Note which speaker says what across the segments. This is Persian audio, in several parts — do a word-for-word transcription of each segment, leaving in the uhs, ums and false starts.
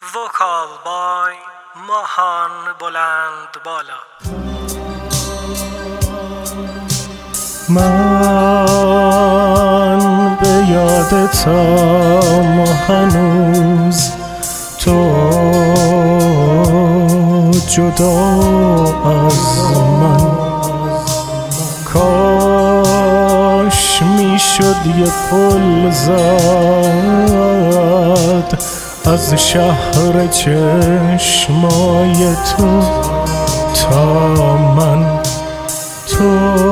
Speaker 1: وکال بای ماهان بلند بالا.
Speaker 2: من به یادتم هنوز تو جدا از من، کاش میشد یه پل زد از شهر چشمای تو تا من. تو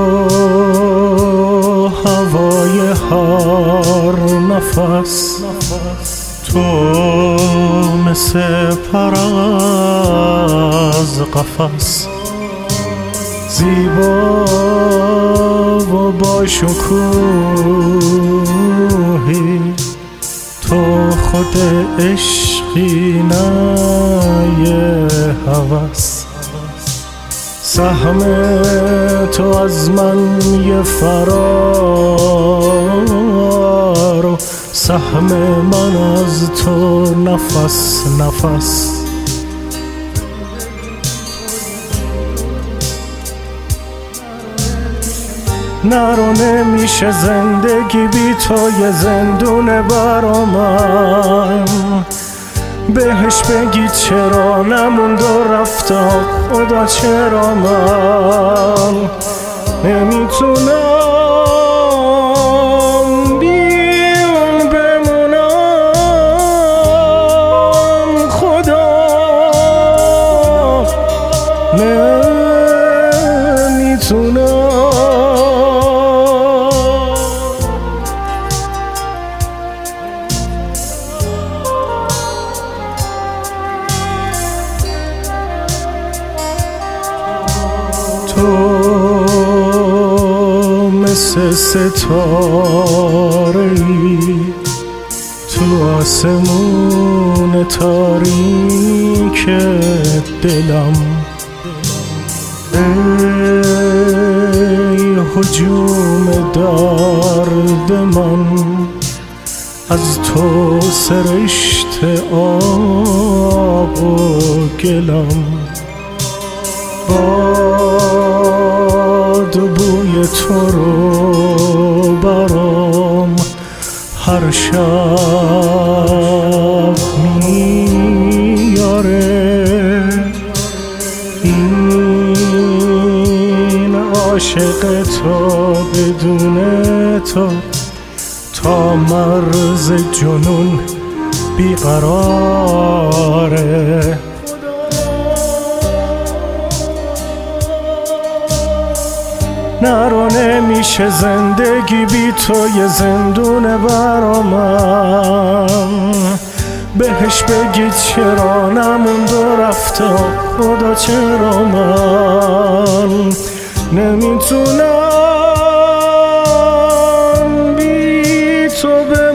Speaker 2: هوای هر نفس، تو مثل پر از قفس، زیبا و با شکوهی، تو خود عشقی نه یه هوس. سهم تو از من یه فرار و سهم من از تو نفس نفس. نرو نمیشه زندگی بی تو، یه زندونه برا من. بهش بگی چرا نموند و رفت، خدا چرا من نمیتونم بی اون بمونم. خدا نمیتونم. تو مثل ستاره‌ای تو آسمون تاریک دلم، ای هجوم درد من، از تو سرشت آب و گلم. باد بوی تو رو برام هر شب میاره. این عاشق تو بدون تو تا مرز جنون بیقراره. نرو نمیشه زندگی بی تو، یه زندونه برا من. بهش بگی چرا نموند و رفت، خدا چرا من نمیتونم بی تو.